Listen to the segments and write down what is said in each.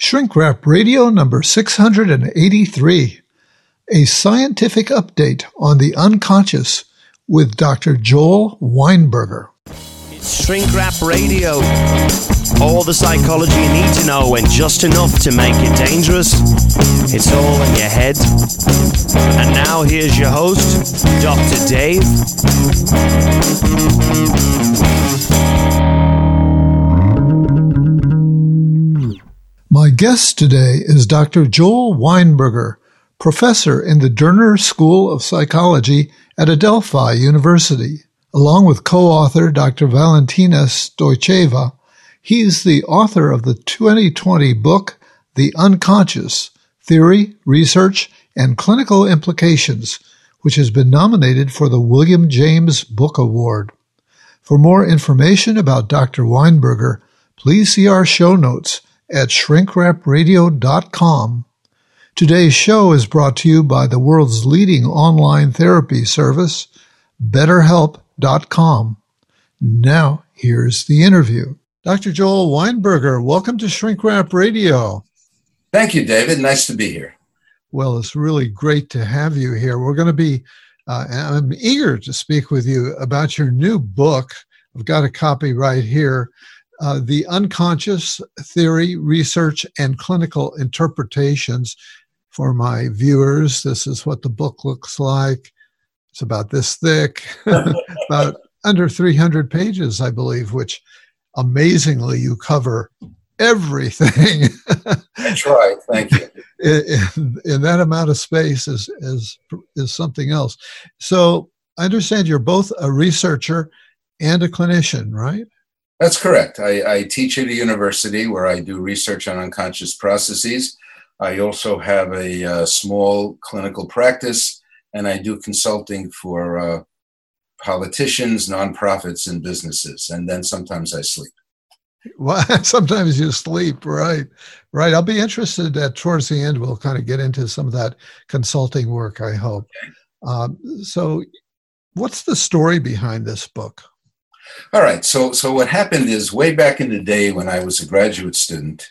Shrink Wrap Radio number 683, a scientific update on the unconscious with Dr. Joel Weinberger. It's Shrink Wrap Radio. All the psychology you need to know and just enough to make it dangerous. It's all in your head. And now here's your host, Dr. Dave. My guest today is Dr. Joel Weinberger, professor in the Derner School of Psychology at Adelphi University. Along with co-author Dr. Valentina Stoycheva, he is the author of the 2020 book, The Unconscious: Theory, Research, and Clinical Implications, which has been nominated for the William James Book Award. For more information about Dr. Weinberger, please see our show notes at shrinkwrapradio.com. Today's show is brought to you by the world's leading online therapy service, BetterHelp.com. Now, here's the interview. Dr. Joel Weinberger, welcome to Shrink Wrap Radio. Thank you, David. Nice to be here. Well, it's really great to have you here. We're going to be, I'm eager to speak with you about your new book. I've got a copy right here. The Unconscious: Theory, Research, and Clinical Interpretations. For my viewers, this is what the book looks like. It's about this thick, about under 300 pages, I believe, which amazingly you cover everything. That's right. Thank you. In that amount of space is something else. So I understand you're both a researcher and a clinician, right? That's correct. I teach at a university where I do research on unconscious processes. I also have a small clinical practice, and I do consulting for politicians, nonprofits, and businesses. And then sometimes I sleep. Well, sometimes you sleep, right? Right. I'll be interested that towards the end, we'll kind of get into some of that consulting work, I hope. Okay. So what's the story behind this book? All right. So what happened is way back in the day when I was a graduate student,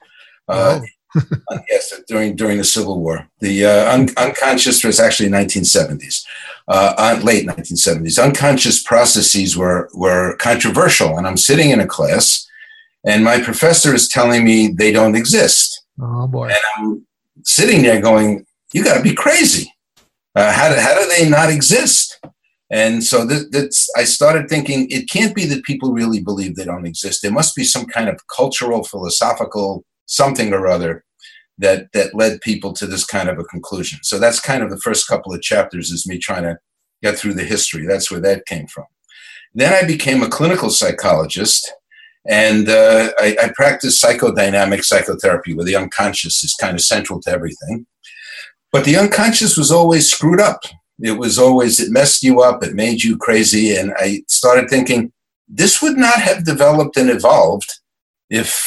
yes, during the Civil War, the unconscious was actually 1970s, late 1970s. Unconscious processes were controversial, and I'm sitting in a class, and my professor is telling me they don't exist. Oh boy! And I'm sitting there going, "You got to be crazy! How do they not exist?" And so I started thinking, it can't be that people really believe they don't exist. There must be some kind of cultural, philosophical something or other that led people to this kind of a conclusion. So that's kind of the first couple of chapters is me trying to get through the history. That's where that came from. Then I became a clinical psychologist, and I practiced psychodynamic psychotherapy, where the unconscious is kind of central to everything. But the unconscious was always screwed up. It messed you up, it made you crazy. And I started thinking, this would not have developed and evolved if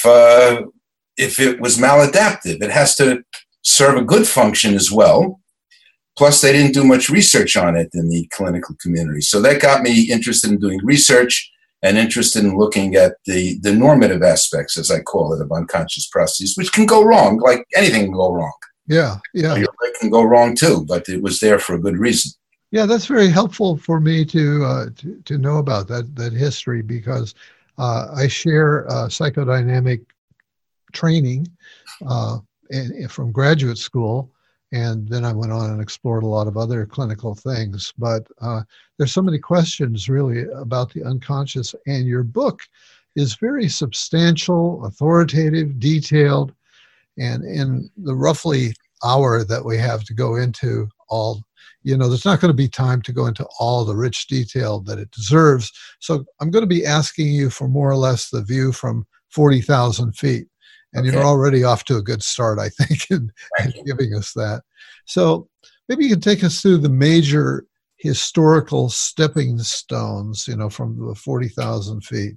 it was maladaptive. It has to serve a good function as well. Plus, they didn't do much research on it in the clinical community. So that got me interested in doing research and interested in looking at the normative aspects, as I call it, of unconscious processes, which can go wrong, like anything can go wrong. Yeah. It can go wrong too, but it was there for a good reason. Yeah, that's very helpful for me to know about that history, because I share psychodynamic training from graduate school, and then I went on and explored a lot of other clinical things. But there's so many questions really about the unconscious, and your book is very substantial, authoritative, detailed. And in the roughly hour that we have to go into all, there's not going to be time to go into all the rich detail that it deserves. So I'm going to be asking you for more or less the view from 40,000 feet. And okay. You're already off to a good start, I think, in giving us that. So maybe you can take us through the major historical stepping stones, from the 40,000 feet.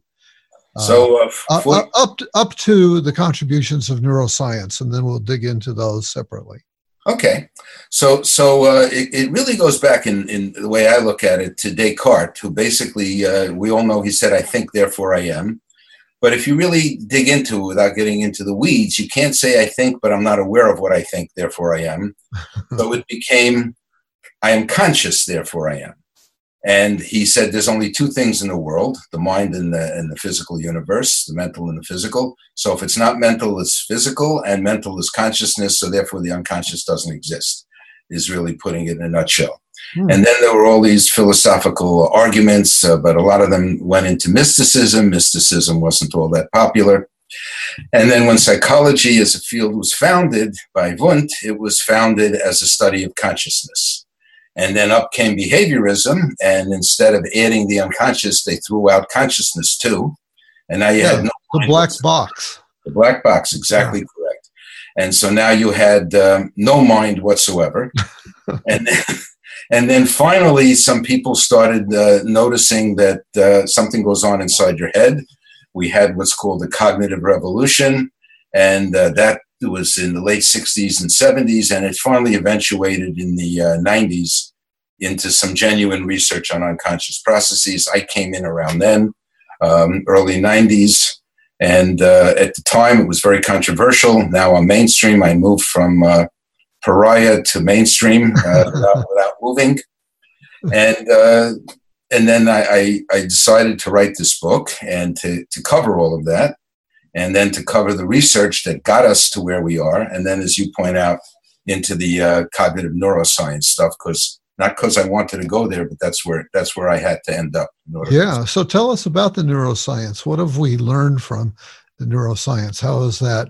Up to the contributions of neuroscience, and then we'll dig into those separately. Okay, so it really goes back in the way I look at it to Descartes, who basically we all know he said, "I think, therefore I am." But if you really dig into it without getting into the weeds, you can't say I think, but I'm not aware of what I think, therefore I am. So it became, I am conscious, therefore I am. And he said there's only two things in the world, the mind and the physical universe, the mental and the physical. So if it's not mental, it's physical, and mental is consciousness, so therefore the unconscious doesn't exist, is really putting it in a nutshell. And then there were all these philosophical arguments, but a lot of them went into mysticism. Mysticism wasn't all that popular. And then when psychology as a field was founded by Wundt, it was founded as a study of consciousness. And then up came behaviorism, and instead of adding the unconscious, they threw out consciousness too. And now you had the black box. The black box, exactly correct. And so now you had no mind whatsoever. And then finally, some people started noticing that something goes on inside your head. We had what's called the cognitive revolution, and that was in the late 60s and 70s, and it finally eventuated in the 90s into some genuine research on unconscious processes. I came in around then, early 90s, and at the time it was very controversial. Now I'm mainstream. I moved from pariah to mainstream without moving. And then I decided to write this book and to cover all of that, and then to cover the research that got us to where we are. And then, as you point out, into the cognitive neuroscience stuff, not because I wanted to go there, but that's where I had to end up. So tell us about the neuroscience. What have we learned from the neuroscience? How has that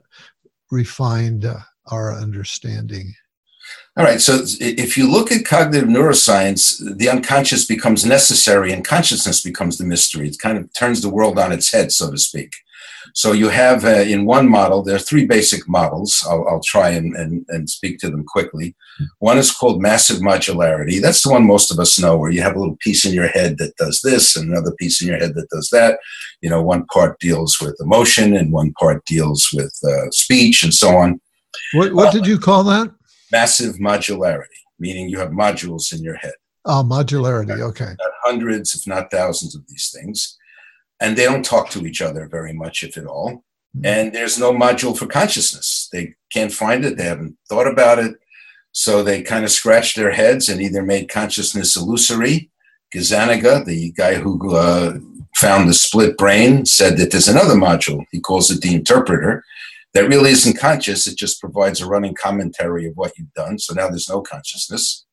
refined our understanding? All right. So if you look at cognitive neuroscience, the unconscious becomes necessary and consciousness becomes the mystery. It kind of turns the world on its head, so to speak. So you have in one model, there are three basic models. I'll try and speak to them quickly. One is called massive modularity. That's the one most of us know, where you have a little piece in your head that does this and another piece in your head that does that. You know, one part deals with emotion and one part deals with speech and so on. What did you call that? Massive modularity, meaning you have modules in your head. Oh, modularity, okay. Hundreds, if not thousands of these things. And they don't talk to each other very much, if at all. And there's no module for consciousness. They can't find it. They haven't thought about it. So they kind of scratched their heads and either made consciousness illusory. Gazzaniga, the guy who found the split brain, said that there's another module. He calls it the interpreter. That really isn't conscious. It just provides a running commentary of what you've done. So now there's no consciousness.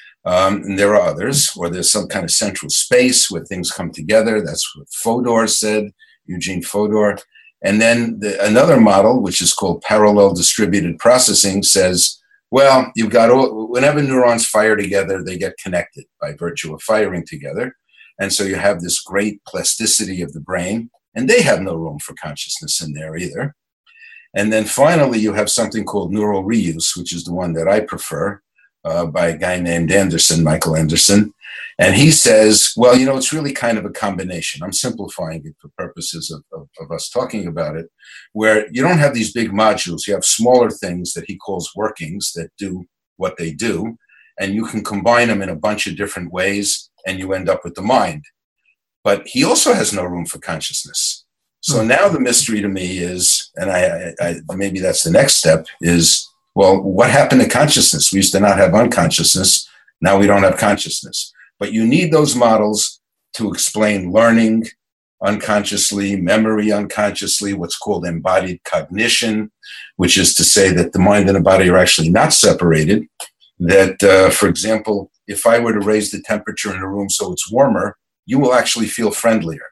And there are others, or there's some kind of central space where things come together. That's what Fodor said, Eugene Fodor. And then another model, which is called parallel distributed processing, says, well, you've got whenever neurons fire together, they get connected by virtue of firing together. And so you have this great plasticity of the brain, and they have no room for consciousness in there either. And then finally, you have something called neural reuse, which is the one that I prefer, by a guy named Anderson, Michael Anderson. And he says, well, you know, it's really kind of a combination. I'm simplifying it for purposes of us talking about it, where you don't have these big modules. You have smaller things that he calls workings that do what they do, and you can combine them in a bunch of different ways, and you end up with the mind. But he also has no room for consciousness. So now the mystery to me is, and I maybe that's the next step, is, well, what happened to consciousness? We used to not have unconsciousness. Now we don't have consciousness. But you need those models to explain learning unconsciously, memory unconsciously, what's called embodied cognition, which is to say that the mind and the body are actually not separated. That, for example, if I were to raise the temperature in a room so it's warmer, you will actually feel friendlier.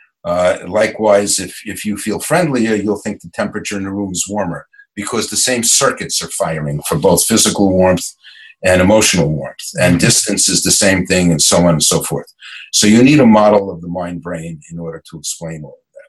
Likewise, if you feel friendlier, you'll think the temperature in the room is warmer, because the same circuits are firing for both physical warmth and emotional warmth. And distance is the same thing, and so on and so forth. So you need a model of the mind-brain in order to explain all of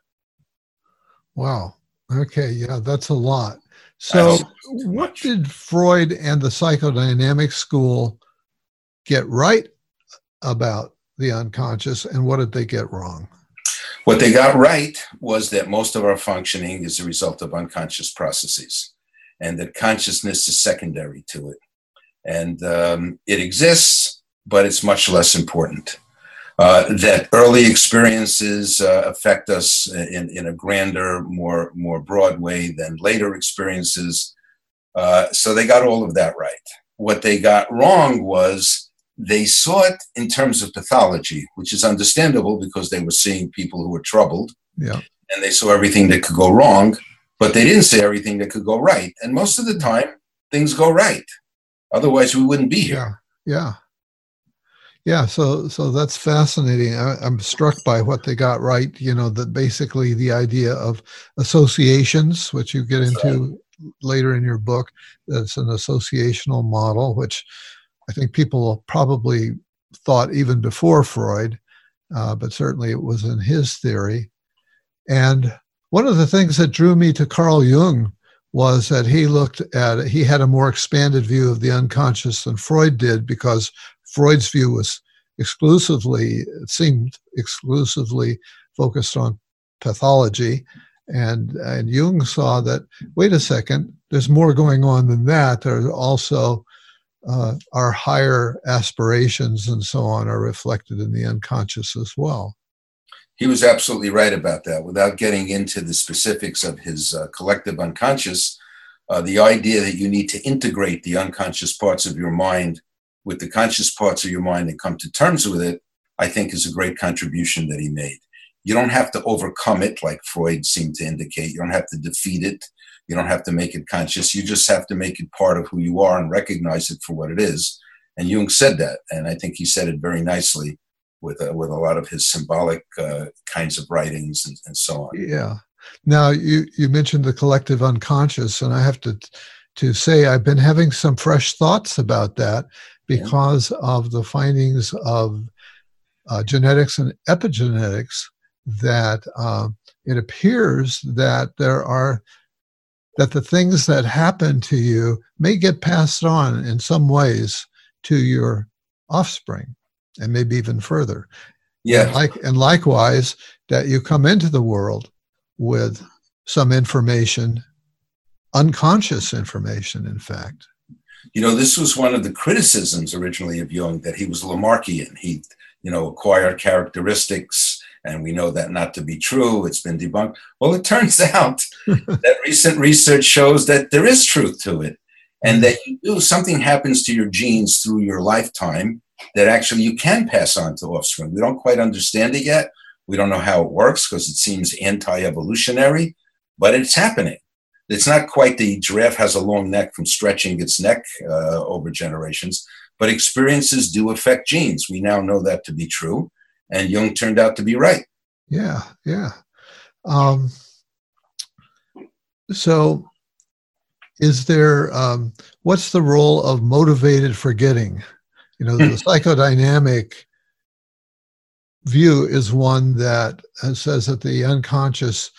that. Wow. Okay. Yeah, that's a lot. So what did Freud and the psychodynamic school get right about the unconscious, and what did they get wrong? What they got right was that most of our functioning is a result of unconscious processes, and that consciousness is secondary to it. And it exists, but it's much less important. that early experiences affect us in a grander, more broad way than later experiences. So they got all of that right. What they got wrong was they saw it in terms of pathology, which is understandable because they were seeing people who were troubled. Yeah. And they saw everything that could go wrong, but they didn't see everything that could go right. And most of the time, things go right. Otherwise, we wouldn't be here. Yeah. So that's fascinating. I'm struck by what they got right. That basically the idea of associations, which you get into later in your book, that's an associational model, which I think people probably thought even before Freud, but certainly it was in his theory. And one of the things that drew me to Carl Jung was that he had a more expanded view of the unconscious than Freud did, because Freud's view was it seemed exclusively focused on pathology. And Jung saw that, wait a second, there's more going on than that. There's also our higher aspirations and so on are reflected in the unconscious as well. He was absolutely right about that. Without getting into the specifics of his collective unconscious, the idea that you need to integrate the unconscious parts of your mind with the conscious parts of your mind and come to terms with it, I think is a great contribution that he made. You don't have to overcome it, like Freud seemed to indicate. You don't have to defeat it. You don't have to make it conscious. You just have to make it part of who you are and recognize it for what it is. And Jung said that, and I think he said it very nicely with a lot of his symbolic kinds of writings and so on. Yeah. Now, you mentioned the collective unconscious, and I have to say I've been having some fresh thoughts about that because of the findings of genetics and epigenetics, that it appears that that the things that happen to you may get passed on in some ways to your offspring, and maybe even further. Yeah. And likewise, that you come into the world with some information, unconscious information, in fact. This was one of the criticisms originally of Jung, that he was Lamarckian. He, acquired characteristics, and we know that not to be true. It's been debunked. Well, it turns out that recent research shows that there is truth to it, and that something happens to your genes through your lifetime that actually you can pass on to offspring. We don't quite understand it yet. We don't know how it works because it seems anti-evolutionary, but it's happening. It's not quite the giraffe has a long neck from stretching its neck over generations, but experiences do affect genes. We now know that to be true, and Jung turned out to be right. Yeah. So is there, what's the role of motivated forgetting? The psychodynamic view is one that says that the unconscious,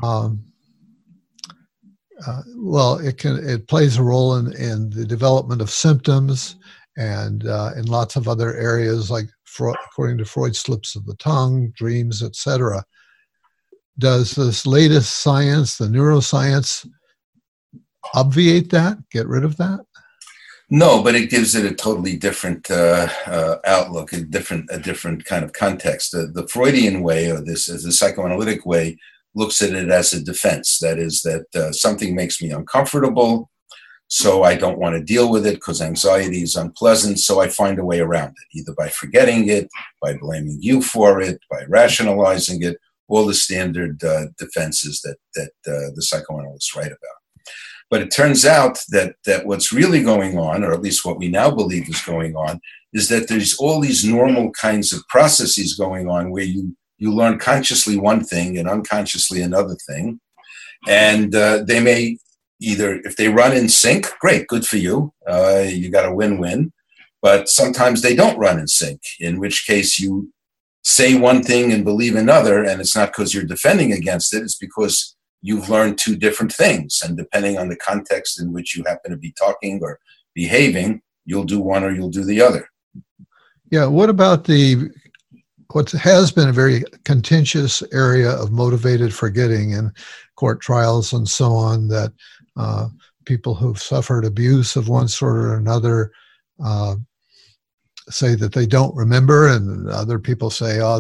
it plays a role in the development of symptoms and in lots of other areas, like according to Freud, slips of the tongue, dreams, etc. Does this latest science, the neuroscience, obviate that, get rid of that? No, but it gives it a totally different outlook, a different kind of context. The Freudian way, or this as a psychoanalytic way, looks at it as a defense. That is, that something makes me uncomfortable, so I don't want to deal with it because anxiety is unpleasant, so I find a way around it, either by forgetting it, by blaming you for it, by rationalizing it, all the standard defenses that the psychoanalysts write about. But it turns out that what's really going on, or at least what we now believe is going on, is that there's all these normal kinds of processes going on where you learn consciously one thing and unconsciously another thing. And they may either, if they run in sync, great, good for you. You got a win-win. But sometimes they don't run in sync, in which case you say one thing and believe another, and it's not because you're defending against it, it's because you've learned two different things. And depending on the context in which you happen to be talking or behaving, you'll do one or you'll do the other. Yeah, what about what has been a very contentious area of motivated forgetting in court trials and so on, that people who've suffered abuse of one sort or another say that they don't remember, and other people say, oh,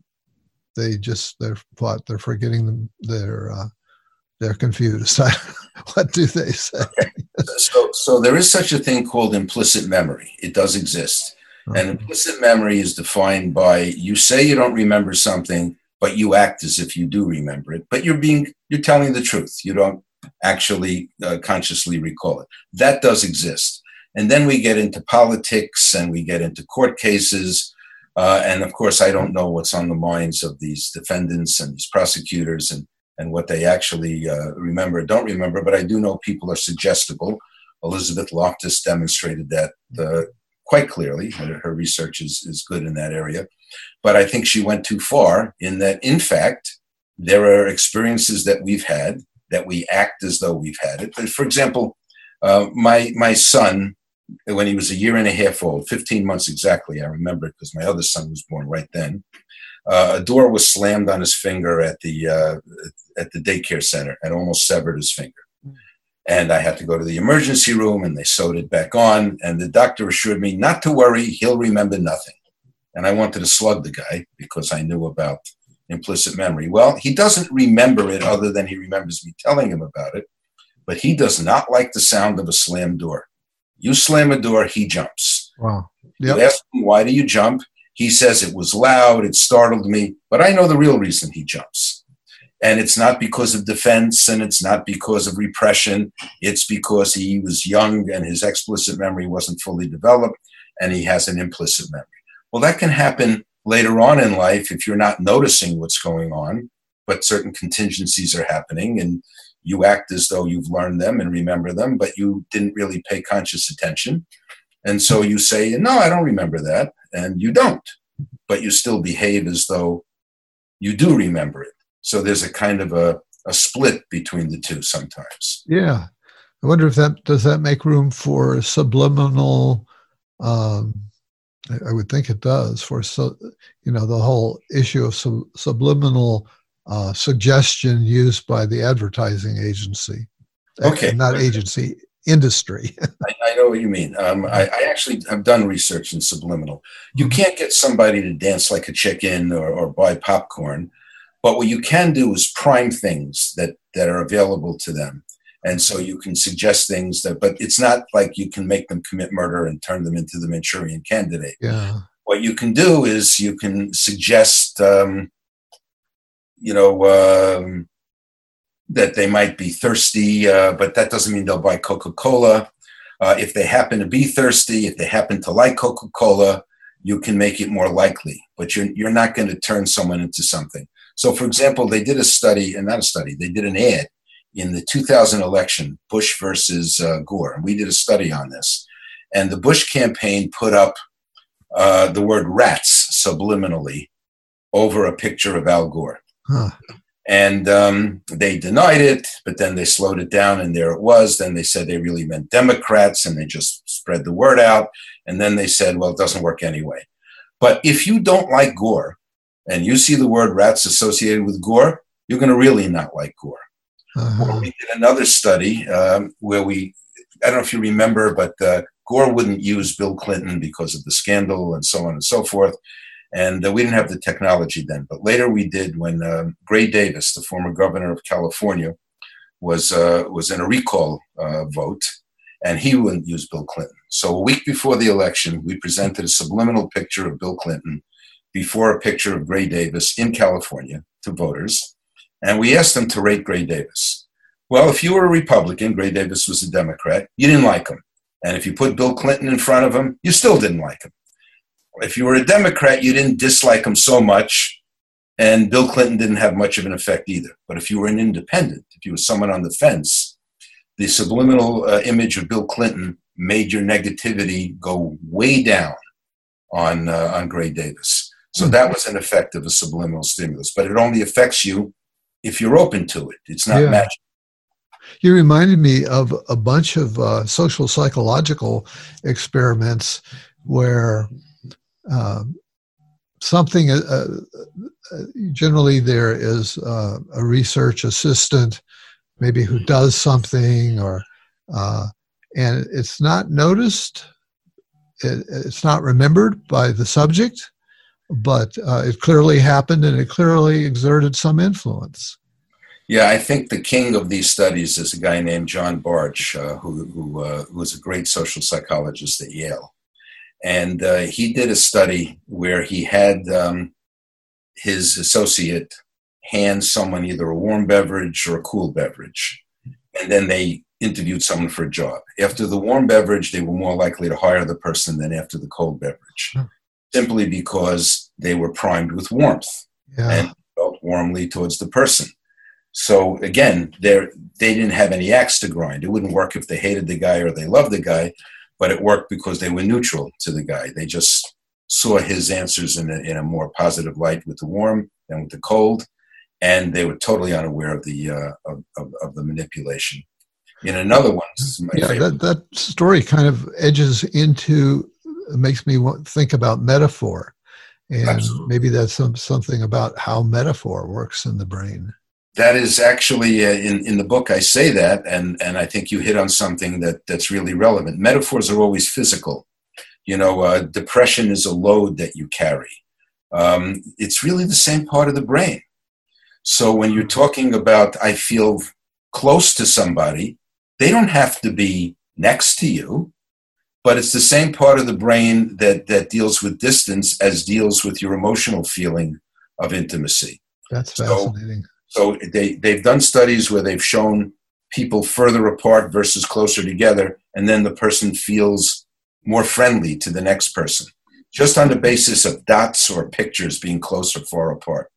they're forgetting them. They're confused. What do they say? So there is such a thing called implicit memory. It does exist. Okay. And implicit memory is defined by, you say you don't remember something, but you act as if you do remember it. But you're telling the truth. You don't actually consciously recall it. That does exist. And then we get into politics and we get into court cases. And of course, I don't know what's on the minds of these defendants and these prosecutors and what they actually remember or don't remember. But I do know people are suggestible. Elizabeth Loftus demonstrated that quite clearly. Her research is good in that area. But I think she went too far in that, in fact, there are experiences that we've had that we act as though we've had it. But for example, my son, when he was a year and a half old, 15 months exactly, I remember it because my other son was born right then, a door was slammed on his finger at the daycare center and almost severed his finger. And I had to go to the emergency room and they sewed it back on. And the doctor assured me not to worry, he'll remember nothing. And I wanted to slug the guy because I knew about implicit memory. Well, he doesn't remember it other than he remembers me telling him about it. But he does not like the sound of a slammed door. You slam a door, he jumps. Wow. Yep. You ask him, why do you jump? He says it was loud, it startled me. But I know the real reason he jumps. And it's not because of defense and it's not because of repression. It's because he was young and his explicit memory wasn't fully developed and he has an implicit memory. Well, that can happen later on in life if you're not noticing what's going on, but certain contingencies are happening and you act as though you've learned them and remember them, but you didn't really pay conscious attention. And so you say, no, I don't remember that. And you don't, but you still behave as though you do remember it. So there's a kind of a split between the two sometimes. Yeah. I wonder if does that make room for subliminal, I would think it does, for the whole issue of subliminal suggestion used by the advertising agency. Okay. Not agency, industry. I know what you mean. I actually have done research in subliminal. You can't get somebody to dance like a chicken or buy popcorn, but what you can do is prime things that are available to them. And so you can suggest things but it's not like you can make them commit murder and turn them into the Manchurian Candidate. Yeah. What you can do is you can suggest, that they might be thirsty, but that doesn't mean they'll buy Coca-Cola. If they happen to be thirsty, if they happen to like Coca-Cola, you can make it more likely, but you're not going to turn someone into something. So, for example, they did they did an ad in the 2000 election, Bush versus Gore. And we did a study on this. And the Bush campaign put up the word rats subliminally over a picture of Al Gore. Huh. And they denied it, but then they slowed it down and there it was. Then they said they really meant Democrats and they just spread the word out. And then they said, well, it doesn't work anyway. But if you don't like Gore and you see the word rats associated with Gore, you're going to really not like Gore. Uh-huh. We did another study where I don't know if you remember, but Gore wouldn't use Bill Clinton because of the scandal and so on and so forth. And we didn't have the technology then. But later we did when Gray Davis, the former governor of California, was in a recall vote, and he wouldn't use Bill Clinton. So a week before the election, we presented a subliminal picture of Bill Clinton before a picture of Gray Davis in California to voters. And we asked them to rate Gray Davis. Well, if you were a Republican, Gray Davis was a Democrat, you didn't like him. And if you put Bill Clinton in front of him, you still didn't like him. If you were a Democrat, you didn't dislike him so much, and Bill Clinton didn't have much of an effect either. But if you were an independent, if you were someone on the fence, the subliminal image of Bill Clinton made your negativity go way down on Gray Davis. So that was an effect of a subliminal stimulus. But it only affects you if you're open to it. It's not magic. You reminded me of a bunch of social psychological experiments where something, generally there is a research assistant maybe who does something and it's not noticed it's not remembered by the subject, but it clearly happened and it clearly exerted some influence. Yeah, I think the king of these studies is a guy named John Barch, who was a great social psychologist at Yale. And he did a study where he had his associate hand someone either a warm beverage or a cool beverage. And then they interviewed someone for a job. After the warm beverage, they were more likely to hire the person than after the cold beverage, simply because they were primed with warmth and felt warmly towards the person. So again, they didn't have any axe to grind. It wouldn't work if they hated the guy or they loved the guy, but it worked because they were neutral to the guy. They just saw his answers in a more positive light with the warm than with the cold, and they were totally unaware of the manipulation. In another one, this is my favorite. That story kind of edges into, makes me think about metaphor, and Absolutely. Maybe that's something about how metaphor works in the brain. That is actually in the book. I say that, and I think you hit on something that's really relevant. Metaphors are always physical. Depression is a load that you carry. It's really the same part of the brain. So when you're talking about, I feel close to somebody, they don't have to be next to you, but it's the same part of the brain that deals with distance as deals with your emotional feeling of intimacy. That's fascinating. So they've done studies where they've shown people further apart versus closer together, and then the person feels more friendly to the next person, just on the basis of dots or pictures being close or far apart.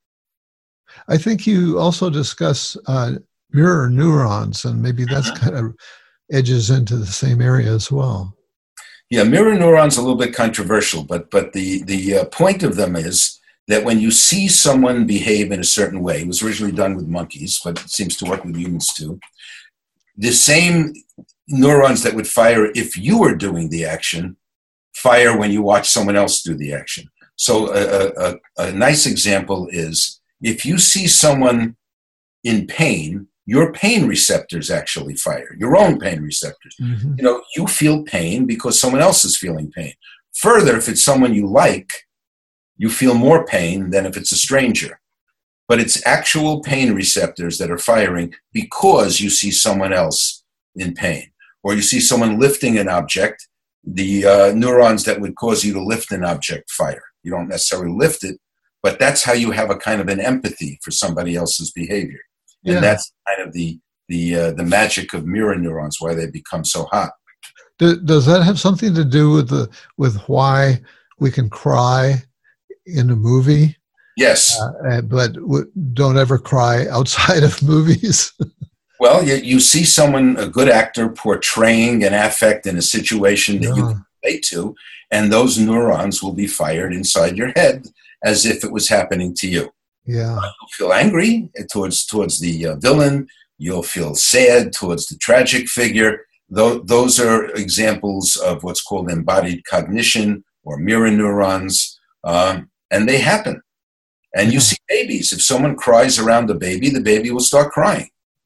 I think you also discuss mirror neurons, and maybe that's kind of edges into the same area as well. Yeah, mirror neurons are a little bit controversial, but the point of them is that when you see someone behave in a certain way, it was originally done with monkeys, but it seems to work with humans too, the same neurons that would fire if you were doing the action fire when you watch someone else do the action. So a nice example is if you see someone in pain, your pain receptors actually fire, your own pain receptors. Mm-hmm. You feel pain because someone else is feeling pain. Further, if it's someone you like, you feel more pain than if it's a stranger. But it's actual pain receptors that are firing because you see someone else in pain. Or you see someone lifting an object, the neurons that would cause you to lift an object fire. You don't necessarily lift it, but that's how you have a kind of an empathy for somebody else's behavior. And that's kind of the magic of mirror neurons, why they become so hot. Does that have something to do with why we can cry in a movie? Yes. But don't ever cry outside of movies? Well, you see someone, a good actor, portraying an affect in a situation that you can relate to, and those neurons will be fired inside your head as if it was happening to you. Yeah. You'll feel angry towards the villain. You'll feel sad towards the tragic figure. Those are examples of what's called embodied cognition or mirror neurons, and they happen. And you see babies. If someone cries around the baby will start crying.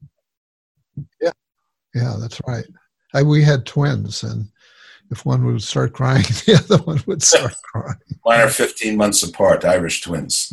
Yeah, that's right. We had twins, and if one would start crying, the other one would start crying. Mine are 15 months apart, Irish twins.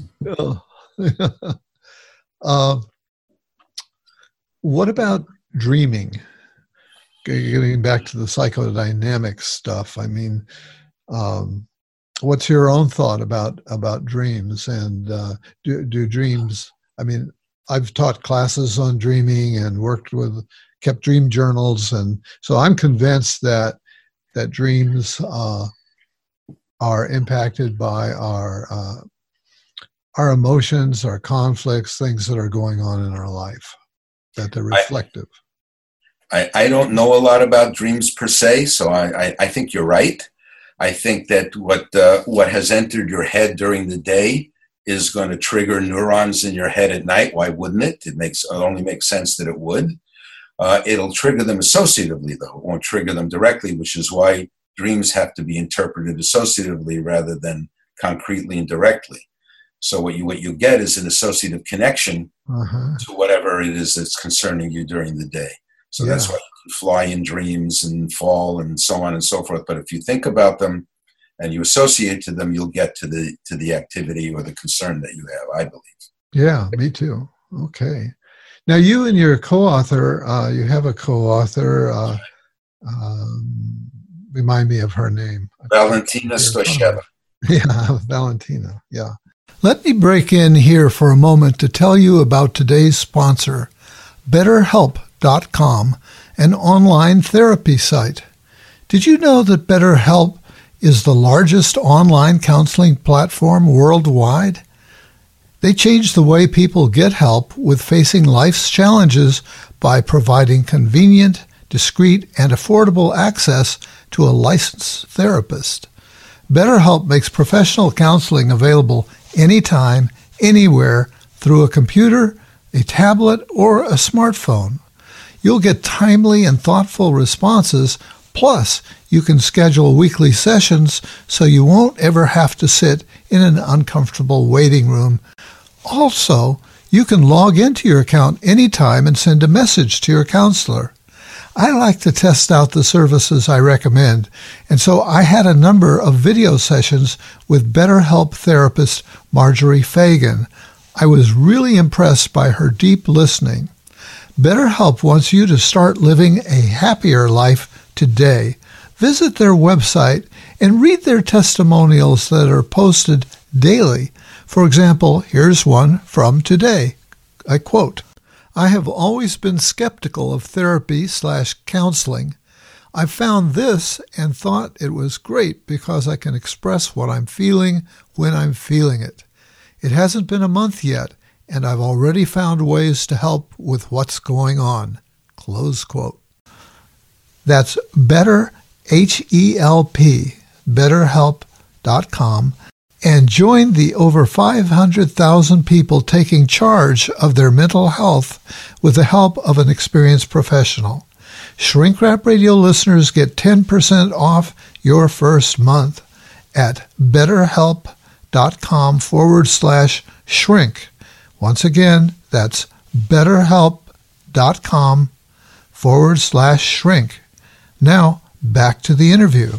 What about dreaming? Getting back to the psychodynamic stuff, I mean, what's your own thought about dreams? And do dreams, I mean, I've taught classes on dreaming and kept dream journals, and so I'm convinced that dreams are impacted by our emotions, our conflicts, things that are going on in our life, that they're reflective. I don't know a lot about dreams per se, so I think you're right. I think that what has entered your head during the day is going to trigger neurons in your head at night. Why wouldn't it? It only makes sense that it would. It'll trigger them associatively, though. It won't trigger them directly, which is why dreams have to be interpreted associatively rather than concretely and directly. So what you get is an associative connection to whatever it is that's concerning you during the day. So that's why you can fly in dreams and fall and so on and so forth. But if you think about them and you associate to them, you'll get to the activity or the concern that you have, I believe. Yeah, me too. Okay. Now, you and your co-author, you have a co-author, remind me of her name. Valentina Stoisheva. Yeah, Valentina, yeah. Let me break in here for a moment to tell you about today's sponsor, BetterHelp.com, an online therapy site. Did you know that BetterHelp is the largest online counseling platform worldwide? They change the way people get help with facing life's challenges by providing convenient, discreet, and affordable access to a licensed therapist. BetterHelp makes professional counseling available anytime, anywhere, through a computer, a tablet, or a smartphone. You'll get timely and thoughtful responses, plus you can schedule weekly sessions so you won't ever have to sit in an uncomfortable waiting room. Also, you can log into your account anytime and send a message to your counselor. I like to test out the services I recommend, and so I had a number of video sessions with BetterHelp therapist Marjorie Fagan. I was really impressed by her deep listening. BetterHelp wants you to start living a happier life today. Visit their website and read their testimonials that are posted daily. For example, here's one from today. I quote, "I have always been skeptical of therapy/counseling. I found this and thought it was great because I can express what I'm feeling when I'm feeling it. It hasn't been a month yet, and I've already found ways to help with what's going on." Close quote. That's BetterHelp, BetterHelp.com, and join the over 500,000 people taking charge of their mental health with the help of an experienced professional. Shrink Rap Radio listeners get 10% off your first month at BetterHelp.com/shrink. Once again, that's BetterHelp.com/shrink. Now, back to the interview.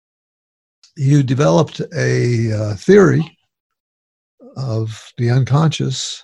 You developed a theory of the unconscious,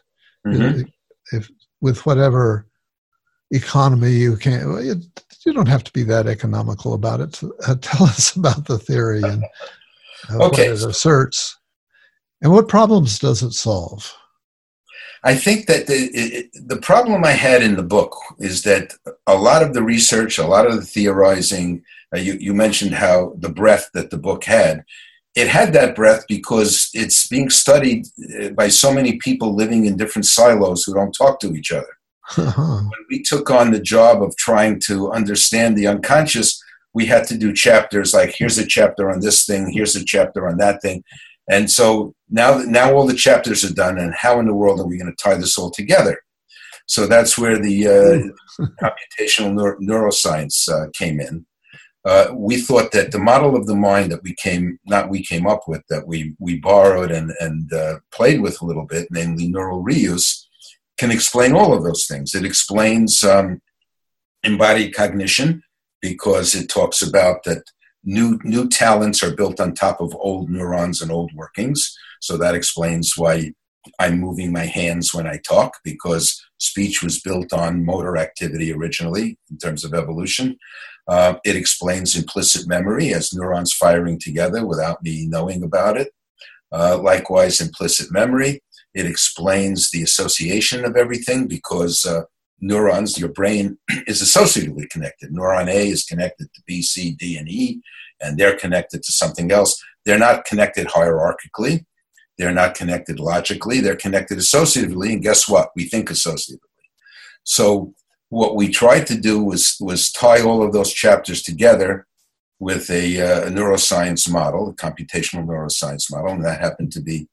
if with whatever economy you can. You don't have to be that economical about it. Tell us about the theory and what it asserts, and what problems does it solve? I think that the problem I had in the book is that a lot of the research, a lot of the theorizing, you mentioned how the breadth that the book had. It had that breadth because it's being studied by so many people living in different silos who don't talk to each other. When we took on the job of trying to understand the unconscious, we had to do chapters like, here's a chapter on this thing, here's a chapter on that thing. And so now all the chapters are done, and how in the world are we going to tie this all together? So that's where the computational neuroscience came in. We thought that the model of the mind that we came up with, that we borrowed and played with a little bit, namely neural reuse, can explain all of those things. It explains embodied cognition because it talks about that new talents are built on top of old neurons and old workings. So that explains why I'm moving my hands when I talk, because speech was built on motor activity originally in terms of evolution. It explains implicit memory as neurons firing together without me knowing about it. Likewise, implicit memory. It explains the association of everything because neurons, your brain is associatively connected. Neuron A is connected to B, C, D, and E, and they're connected to something else. They're not connected hierarchically. They're not connected logically. They're connected associatively, and guess what? We think associatively. So what we tried to do was tie all of those chapters together with a neuroscience model, a computational neuroscience model, and that happened to be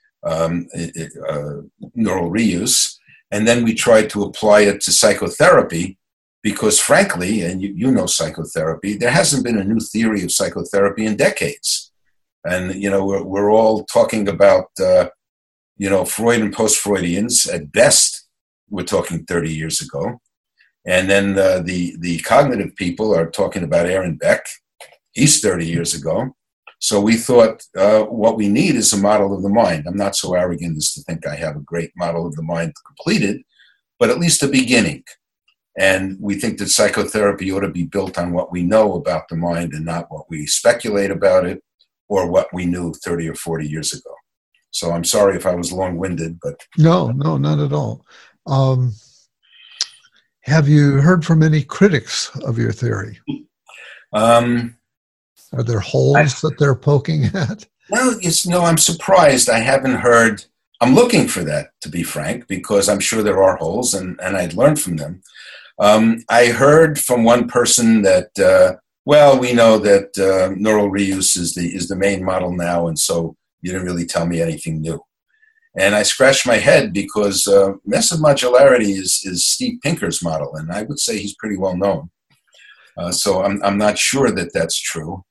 neural reuse. And then we tried to apply it to psychotherapy because, frankly, and you know psychotherapy, there hasn't been a new theory of psychotherapy in decades. And, we're all talking about, Freud and post-Freudians. At best, we're talking 30 years ago. And then the cognitive people are talking about Aaron Beck. He's 30 years ago. So we thought what we need is a model of the mind. I'm not so arrogant as to think I have a great model of the mind completed, but at least a beginning. And we think that psychotherapy ought to be built on what we know about the mind and not what we speculate about it or what we knew 30 or 40 years ago. So I'm sorry if I was long-winded, but... No, not at all. Have you heard from any critics of your theory? Are there holes that they're poking at? Well, I'm surprised. I haven't heard. I'm looking for that, to be frank, because I'm sure there are holes, and I'd learned from them. I heard from one person that, we know that neural reuse is the main model now, and so you didn't really tell me anything new. And I scratched my head because massive modularity is Steve Pinker's model, and I would say he's pretty well known. So I'm not sure that that's true.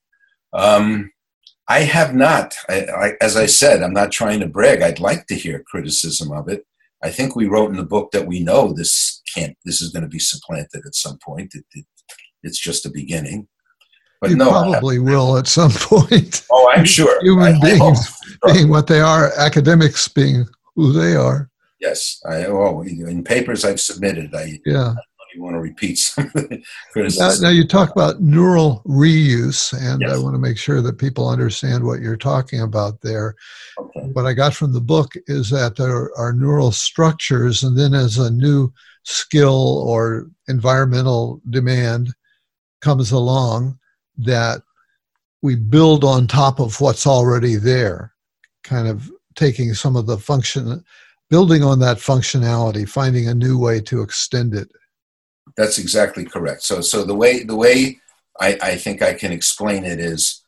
I have not. As I said, I'm not trying to brag. I'd like to hear criticism of it. I think we wrote in the book that we know this is going to be supplanted at some point. It's just a beginning. But you probably will at some point. Oh, I'm sure. Human beings being what they are, academics being who they are. Yes. In papers I've submitted, I don't even want to repeat some of the criticism. Now you talk about neural reuse, and Yes. I want to make sure that people understand what you're talking about there. Okay. What I got from the book is that there are neural structures, and then as a new skill or environmental demand comes along, that we build on top of what's already there, kind of taking some of the function, building on that functionality, finding a new way to extend it. That's exactly correct. So the way I think I can explain it is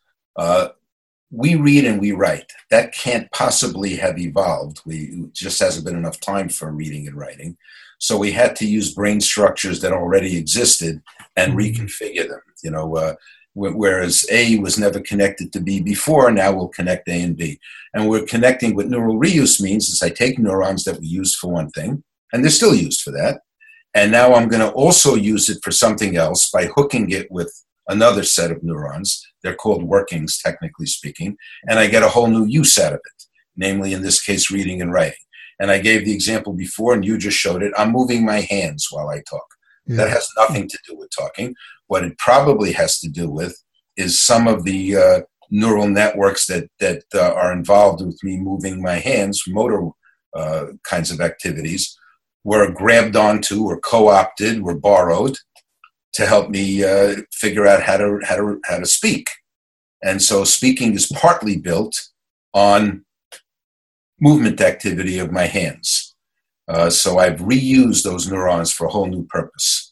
we read and we write. That can't possibly have evolved. It just hasn't been enough time for reading and writing. So we had to use brain structures that already existed and reconfigure them. Whereas A was never connected to B before, now we'll connect A and B. And we're connecting what neural reuse means is I take neurons that we used for one thing, and they're still used for that. And now I'm going to also use it for something else by hooking it with another set of neurons. They're called workings, technically speaking. And I get a whole new use out of it, namely, in this case, reading and writing. And I gave the example before, and you just showed it. I'm moving my hands while I talk. Yeah. That has nothing to do with talking. What it probably has to do with is some of the neural networks that are involved with me moving my hands, motor kinds of activities, were grabbed onto or co-opted or borrowed to help me figure out how to speak. And so speaking is partly built on movement activity of my hands. So I've reused those neurons for a whole new purpose.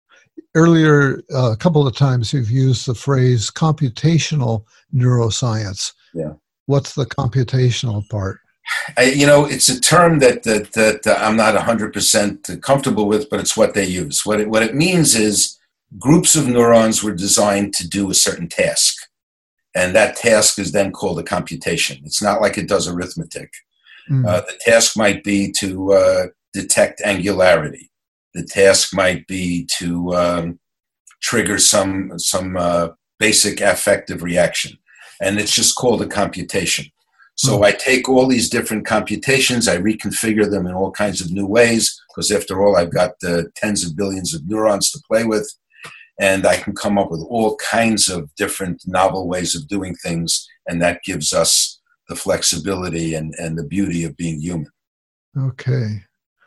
Earlier, a couple of times you've used the phrase computational neuroscience. Yeah. What's the computational part? It's a term that I'm not 100% comfortable with, but it's what they use. What it means is groups of neurons were designed to do a certain task, and that task is then called a computation. It's not like it does arithmetic. The task might be to detect angularity. The task might be to trigger some basic affective reaction, and it's just called a computation. So I take all these different computations, I reconfigure them in all kinds of new ways, because after all, I've got tens of billions of neurons to play with, and I can come up with all kinds of different novel ways of doing things, and that gives us the flexibility and the beauty of being human. Okay.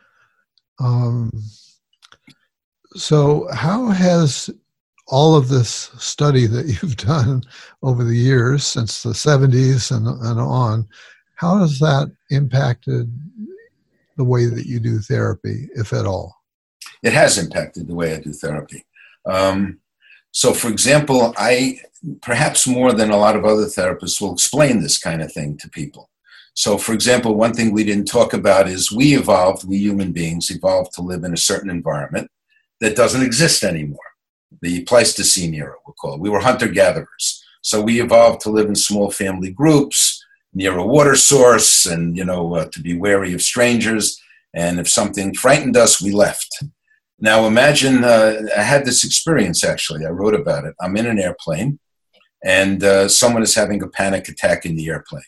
So how has all of this study that you've done over the years, since the 70s and on, how has that impacted the way that you do therapy, if at all? It has impacted the way I do therapy. So, for example, I, perhaps more than a lot of other therapists, will explain this kind of thing to people. So, for example, one thing we didn't talk about is we human beings evolved to live in a certain environment that doesn't exist anymore. The Pleistocene era, we'll call it. We were hunter-gatherers. So we evolved to live in small family groups, near a water source, and, to be wary of strangers. And if something frightened us, we left. Now imagine, I had this experience, actually. I wrote about it. I'm in an airplane. and someone is having a panic attack in the airplane.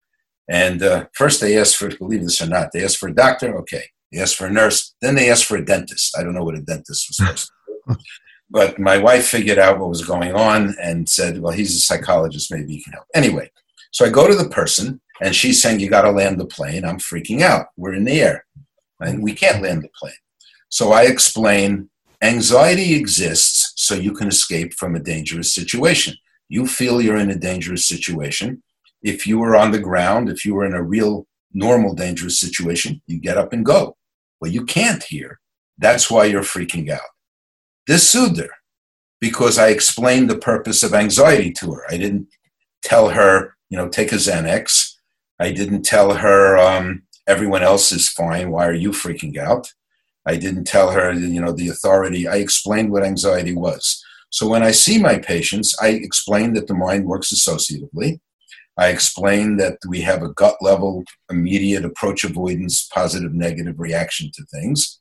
And first they ask for, believe this or not, they ask for a doctor. Okay. They ask for a nurse. Then they ask for a dentist. I don't know what a dentist was supposed to do. But my wife figured out what was going on and said, well, he's a psychologist. Maybe he can help. Anyway, so I go to the person, and she's saying, you got to land the plane. I'm freaking out. We're in the air, and we can't land the plane. So I explain, anxiety exists so you can escape from a dangerous situation. You feel you're in a dangerous situation. If you were on the ground, if you were in a real, normal, dangerous situation, you get up and go. Well, you can't here. That's why you're freaking out. This soothed her because I explained the purpose of anxiety to her. I didn't tell her, take a Xanax. I didn't tell her, everyone else is fine. Why are you freaking out? I didn't tell her, the authority. I explained what anxiety was. So when I see my patients, I explain that the mind works associatively. I explain that we have a gut level, immediate approach avoidance, positive, negative reaction to things.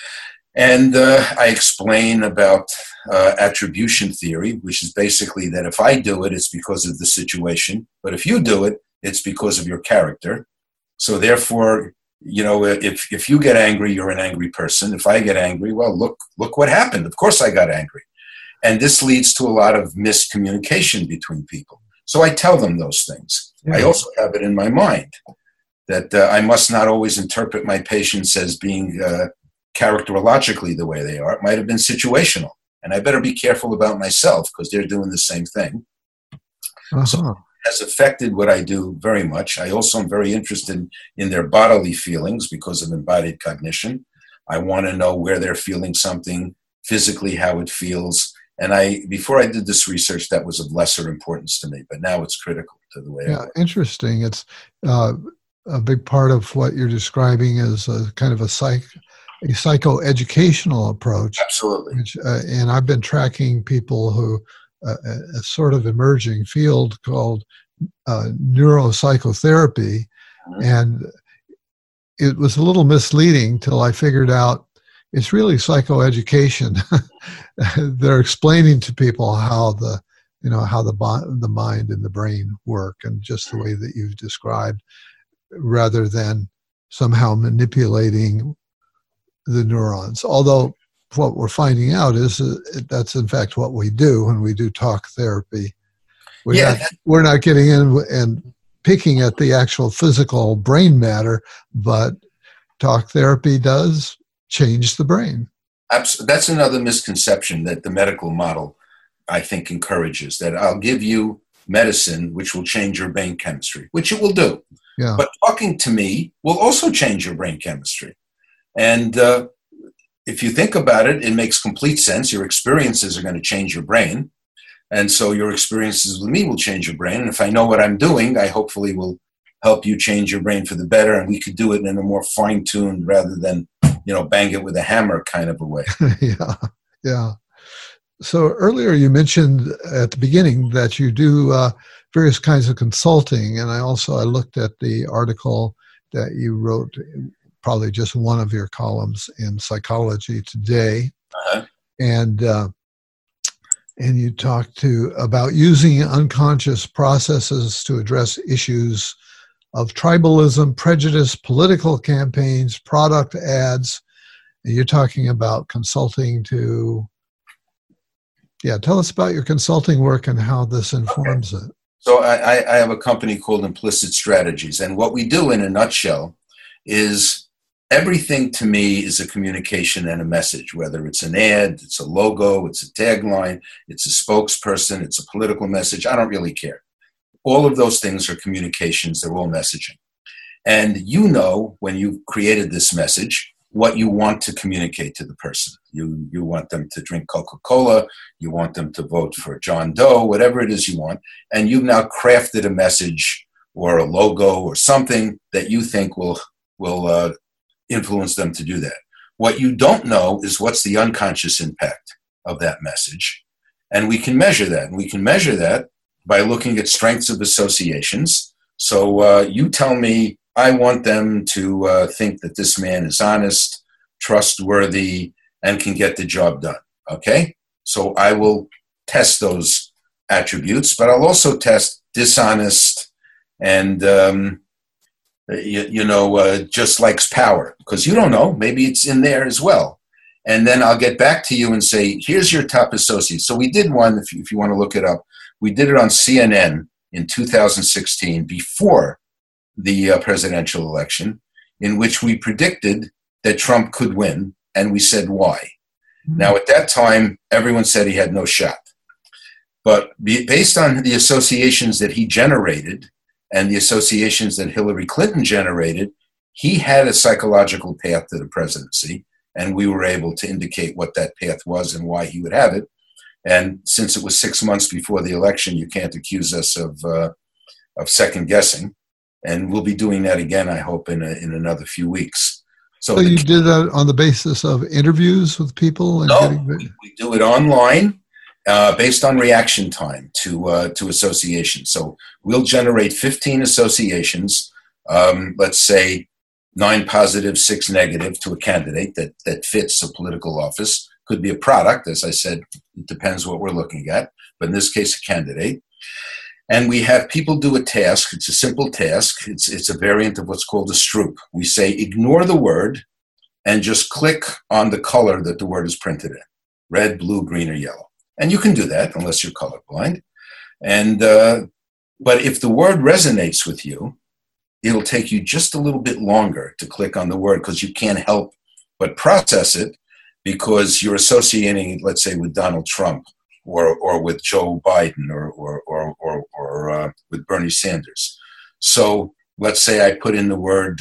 And I explain about attribution theory, which is basically that if I do it, it's because of the situation. But if you do it, it's because of your character. So therefore, if you get angry, you're an angry person. If I get angry, well, look what happened. Of course I got angry. And this leads to a lot of miscommunication between people. So I tell them those things. Yeah. I also have it in my mind that I must not always interpret my patients as being characterologically the way they are. It might have been situational. And I better be careful about myself because they're doing the same thing. Uh-huh. So it has affected what I do very much. I also am very interested in their bodily feelings because of embodied cognition. I want to know where they're feeling something, physically how it feels. And before I did this research, that was of lesser importance to me, but now it's critical to the way I work. Interesting. It's a big part of what you're describing is a kind of a psychoeducational approach. Absolutely. And I've been tracking people who, a sort of emerging field called neuropsychotherapy. Mm-hmm. And it was a little misleading till I figured out it's really psychoeducation. They're explaining to people how the mind and the brain work, and just the way that you've described, rather than somehow manipulating the neurons. Although what we're finding out is that's in fact what we do when we do talk therapy. We're not getting in and picking at the actual physical brain matter, but talk therapy does change the brain. That's another misconception that the medical model, I think, encourages, that I'll give you medicine which will change your brain chemistry, which it will do. Yeah. But talking to me will also change your brain chemistry. And if you think about it, it makes complete sense. Your experiences are going to change your brain. And so your experiences with me will change your brain. And if I know what I'm doing, I hopefully will help you change your brain for the better. And we could do it in a more fine-tuned rather than, bang it with a hammer kind of a way. Yeah. So earlier you mentioned at the beginning that you do various kinds of consulting. And I looked at the article that you wrote, probably just one of your columns in Psychology Today. Uh-huh. And you talked about using unconscious processes to address issues of tribalism, prejudice, political campaigns, product ads. And you're talking about consulting tell us about your consulting work and how this informs it. So I have a company called Implicit Strategies. And what we do in a nutshell is everything to me is a communication and a message, whether it's an ad, it's a logo, it's a tagline, it's a spokesperson, it's a political message. I don't really care. All of those things are communications. They're all messaging. And when you've created this message, what you want to communicate to the person. You want them to drink Coca-Cola. You want them to vote for John Doe, whatever it is you want. And you've now crafted a message or a logo or something that you think will influence them to do that. What you don't know is what's the unconscious impact of that message. And we can measure that. And we can measure that by looking at strengths of associations. So you tell me, I want them to think that this man is honest, trustworthy, and can get the job done. Okay? So I will test those attributes, but I'll also test dishonest and, just likes power, because you don't know, maybe it's in there as well. And then I'll get back to you and say, here's your top associates. So we did one, if you want to look it up, we did it on CNN in 2016 before the presidential election, in which we predicted that Trump could win, and we said why. Now, at that time, everyone said he had no shot. But based on the associations that he generated and the associations that Hillary Clinton generated, he had a psychological path to the presidency, and we were able to indicate what that path was and why he would have it. And since it was 6 months before the election, you can't accuse us of second guessing. And we'll be doing that again, I hope, in another few weeks. So you did that on the basis of interviews with people? No, we do it online based on reaction time to associations. So we'll generate 15 associations, let's say 9 positive, 6 negative to a candidate that fits a political office. Could be a product, as I said, it depends what we're looking at, but in this case, a candidate. And we have people do a task. It's a simple task. It's a variant of what's called a Stroop. We say, ignore the word and just click on the color that the word is printed in, red, blue, green, or yellow. And you can do that unless you're colorblind. And but if the word resonates with you, it'll take you just a little bit longer to click on the word, because you can't help but process it, because you're associating it, let's say, with Donald Trump, or with Joe Biden, or with Bernie Sanders. So let's say I put in the word,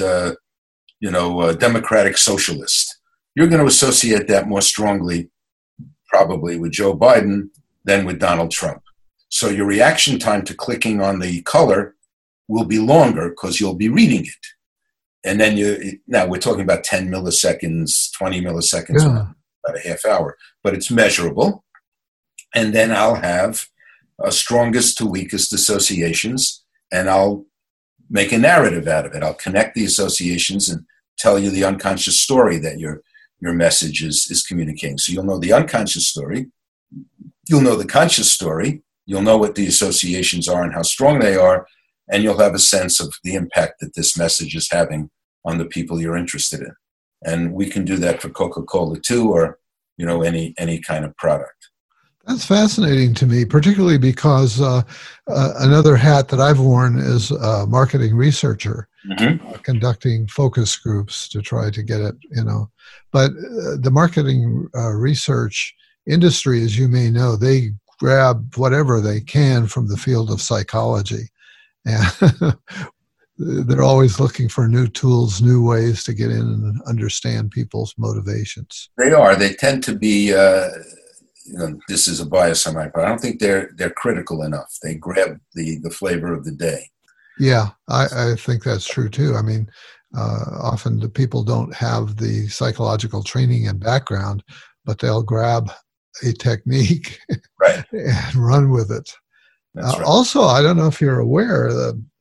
democratic socialist. You're going to associate that more strongly, probably, with Joe Biden than with Donald Trump. So your reaction time to clicking on the color will be longer, because you'll be reading it. And then now we're talking about 10 milliseconds, 20 milliseconds, about a half hour, but it's measurable. And then I'll have strongest to weakest associations, and I'll make a narrative out of it. I'll connect the associations and tell you the unconscious story that your message is communicating. So you'll know the unconscious story, you'll know the conscious story, you'll know what the associations are and how strong they are, and you'll have a sense of the impact that this message is having on the people you're interested in. And we can do that for Coca-Cola too, or any kind of product. That's fascinating to me, particularly because another hat that I've worn is a marketing researcher, conducting focus groups to try to get it, But the marketing research industry, as you may know, they grab whatever they can from the field of psychology. And they're always looking for new tools, new ways to get in and understand people's motivations. They are. They tend to be... this is a bias on my part. I don't think they're critical enough. They grab the flavor of the day. Yeah, I think that's true too. I mean, often the people don't have the psychological training and background, but they'll grab a technique and run with it. Right. Also, I don't know if you're aware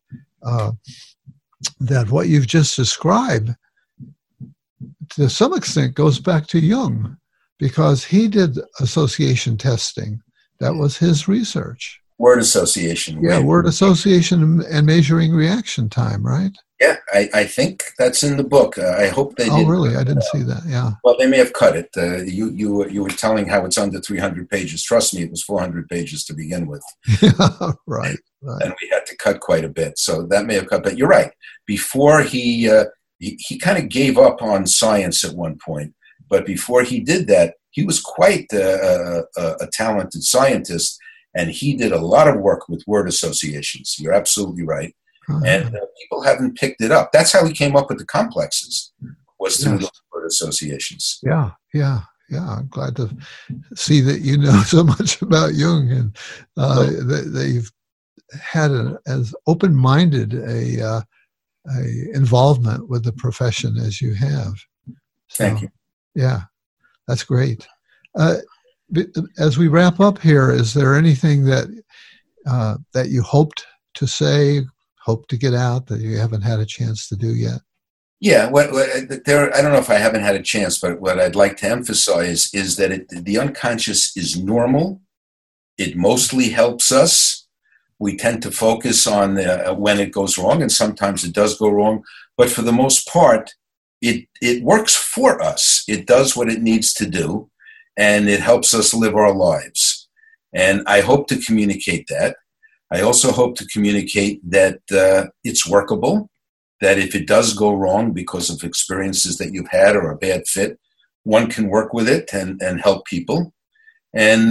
that what you've just described, to some extent, goes back to Jung, because he did association testing. That was his research. Word association. Yeah, word association and measuring reaction time, right? Yeah, I think that's in the book. I hope they did. Oh, really? I didn't see that, yeah. Well, they may have cut it. You were telling how it's under 300 pages. Trust me, it was 400 pages to begin with. Right. And we had to cut quite a bit. So that may have cut. But you're right. Before he kind of gave up on science at one point. But before he did that, he was quite a talented scientist, and he did a lot of work with word associations. You're absolutely right. And people haven't picked it up. That's how he came up with the complexes, was through those word associations. Yeah. I'm glad to see that you know so much about Jung, and that you've had as open-minded a involvement with the profession as you have. So, thank you. Yeah, that's great. As we wrap up here, is there anything that you hoped to say, hope to get out, that you haven't had a chance to do yet? Yeah, I don't know if I haven't had a chance, but what I'd like to emphasize is that the unconscious is normal, It mostly helps us. We tend to focus on when it goes wrong, and sometimes it does go wrong. But for the most part, it works for us. It does what it needs to do, and it helps us live our lives. And I hope to communicate that. I also hope to communicate that it's workable, that if it does go wrong because of experiences that you've had or a bad fit, one can work with it and help people. And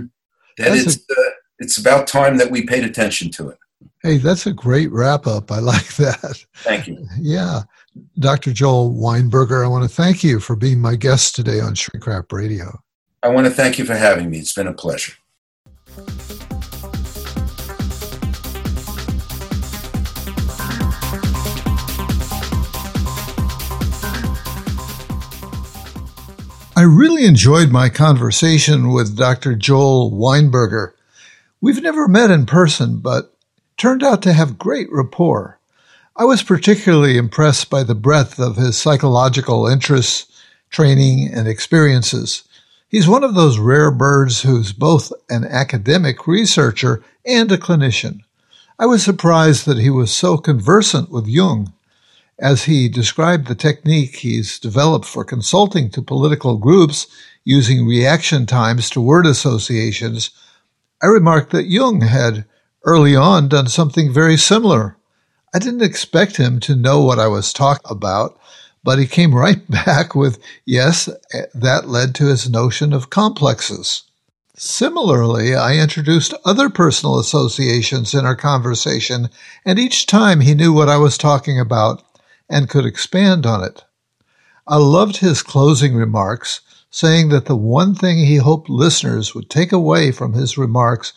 it's about time that we paid attention to it. Hey, that's a great wrap up. I like that. Thank you. Yeah. Dr. Joel Weinberger, I want to thank you for being my guest today on Shrink Rap Radio. I want to thank you for having me. It's been a pleasure. I really enjoyed my conversation with Dr. Joel Weinberger. We've never met in person, but turned out to have great rapport. I was particularly impressed by the breadth of his psychological interests, training, and experiences. He's one of those rare birds who's both an academic researcher and a clinician. I was surprised that he was so conversant with Jung. As he described the technique he's developed for consulting to political groups using reaction times to word associations, I remarked that Jung had early on done something very similar. I didn't expect him to know what I was talking about, but he came right back with, yes, that led to his notion of complexes. Similarly, I introduced other personal associations in our conversation, and each time he knew what I was talking about and could expand on it. I loved his closing remarks, saying that the one thing he hoped listeners would take away from his remarks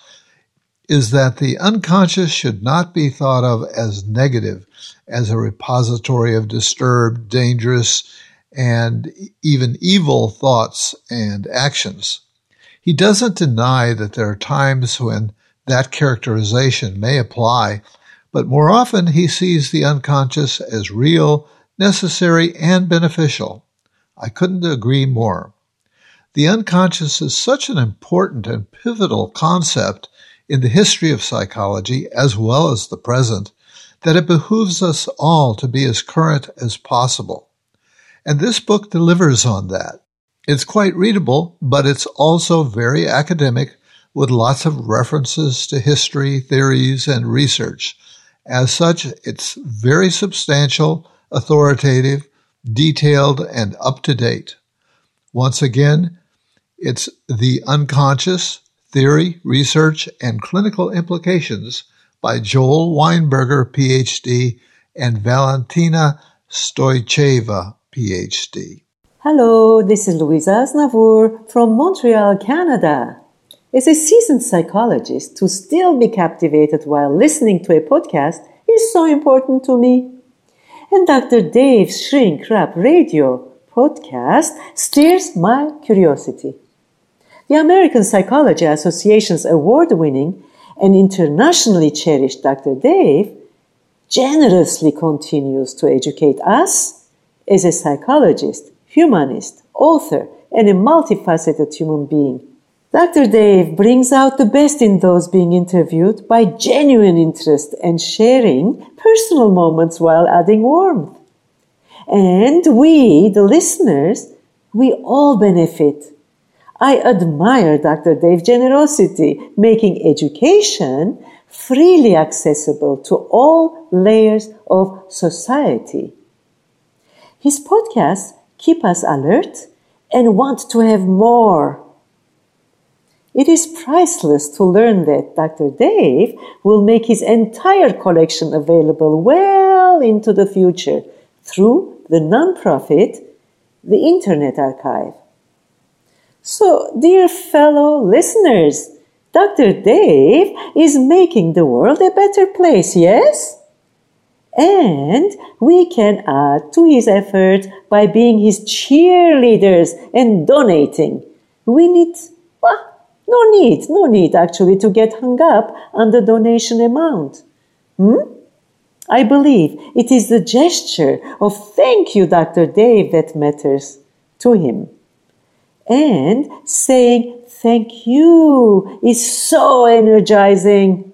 is that the unconscious should not be thought of as negative, as a repository of disturbed, dangerous, and even evil thoughts and actions. He doesn't deny that there are times when that characterization may apply, but more often he sees the unconscious as real, necessary, and beneficial. I couldn't agree more. The unconscious is such an important and pivotal concept in the history of psychology as well as the present that it behooves us all to be as current as possible. And this book delivers on that. It's quite readable, but it's also very academic with lots of references to history, theories, and research. As such, it's very substantial, authoritative, detailed, and up-to-date. Once again, it's The Unconscious, Theory, Research, and Clinical Implications by Joel Weinberger, Ph.D., and Valentina Stoycheva, Ph.D. Hello, this is Louisa Aznavour from Montreal, Canada. As a seasoned psychologist, to still be captivated while listening to a podcast is so important to me. And Dr. Dave's Shrink Rap Radio podcast stirs my curiosity. The American Psychology Association's award-winning and internationally cherished Dr. Dave generously continues to educate us as a psychologist, humanist, author, and a multifaceted human being. Dr. Dave brings out the best in those being interviewed by genuine interest and sharing personal moments while adding warmth. And we, the listeners, we all benefit. I admire Dr. Dave's generosity, making education freely accessible to all layers of society. His podcasts keep us alert and want to have more. It is priceless to learn that Dr. Dave will make his entire collection available well into the future through the nonprofit, the Internet Archive. So, dear fellow listeners, Dr. Dave is making the world a better place, yes? And we can add to his effort by being his cheerleaders and donating. No need actually to get hung up on the donation amount. I believe it is the gesture of thank you, Dr. Dave, that matters to him. And saying Thank you. It's so energizing.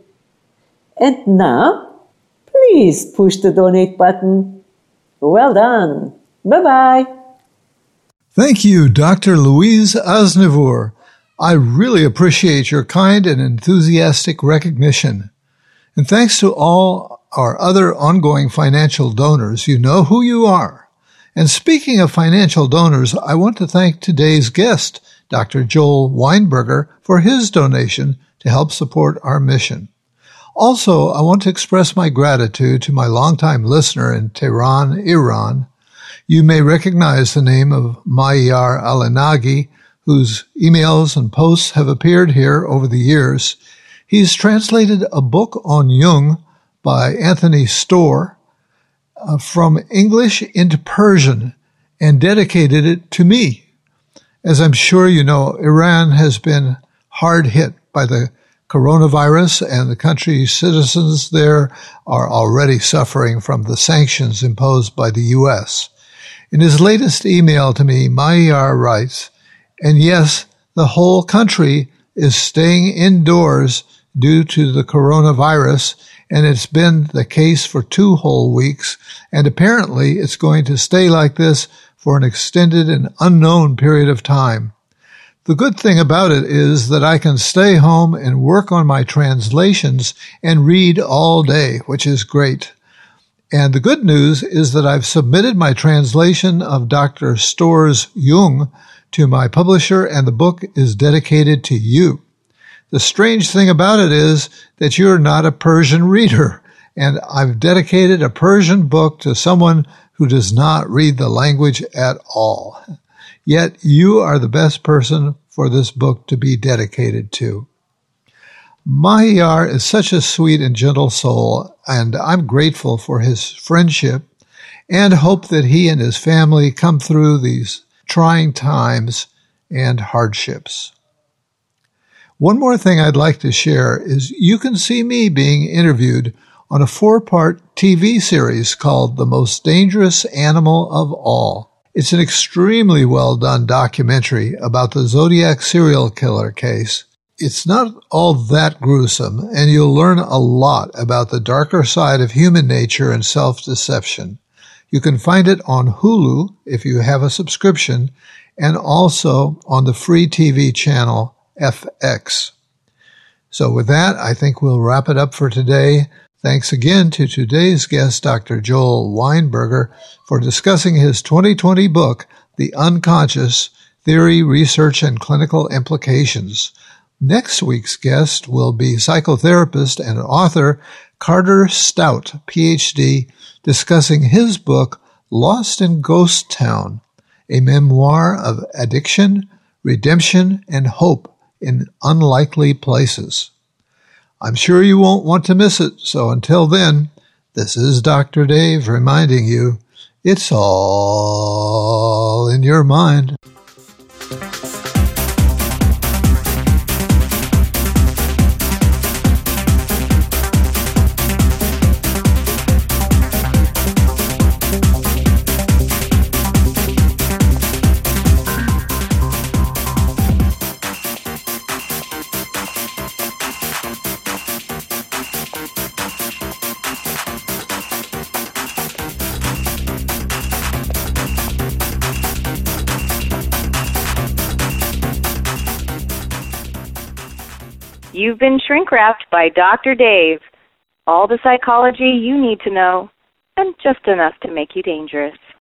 And now, please push the donate button. Well done. Bye-bye. Thank you, Dr. Louise Aznavour. I really appreciate your kind and enthusiastic recognition. And thanks to all our other ongoing financial donors. You know who you are. And speaking of financial donors, I want to thank today's guest, Dr. Joel Weinberger, for his donation to help support our mission. Also, I want to express my gratitude to my longtime listener in Tehran, Iran. You may recognize the name of Mayar Alenagi, whose emails and posts have appeared here over the years. He's translated a book on Jung by Anthony Storr from English into Persian and dedicated it to me. As I'm sure you know, Iran has been hard hit by the coronavirus, and the country's citizens there are already suffering from the sanctions imposed by the U.S. In his latest email to me, Mayar writes, "And yes, the whole country is staying indoors due to the coronavirus, and it's been the case for 2 whole weeks, and apparently it's going to stay like this for an extended and unknown period of time. The good thing about it is that I can stay home and work on my translations and read all day, which is great. And the good news is that I've submitted my translation of Dr. Storr's Jung to my publisher, and the book is dedicated to you. The strange thing about it is that you're not a Persian reader, and I've dedicated a Persian book to someone who does not read the language at all. Yet you are the best person for this book to be dedicated to." Mayar is such a sweet and gentle soul, and I'm grateful for his friendship and hope that he and his family come through these trying times and hardships. One more thing I'd like to share is you can see me being interviewed on a 4-part TV series called The Most Dangerous Animal of All. It's an extremely well-done documentary about the Zodiac serial killer case. It's not all that gruesome, and you'll learn a lot about the darker side of human nature and self-deception. You can find it on Hulu if you have a subscription, and also on the free TV channel FX. So with that, I think we'll wrap it up for today. Thanks again to today's guest, Dr. Joel Weinberger, for discussing his 2020 book, The Unconscious: Theory, Research, and Clinical Implications. Next week's guest will be psychotherapist and author Carter Stout, PhD, discussing his book, Lost in Ghost Town, a memoir of addiction, redemption, and hope in unlikely places. I'm sure you won't want to miss it, so until then, this is Dr. Dave reminding you, it's all in your mind. You've been shrink-wrapped by Dr. Dave. All the psychology you need to know, and just enough to make you dangerous.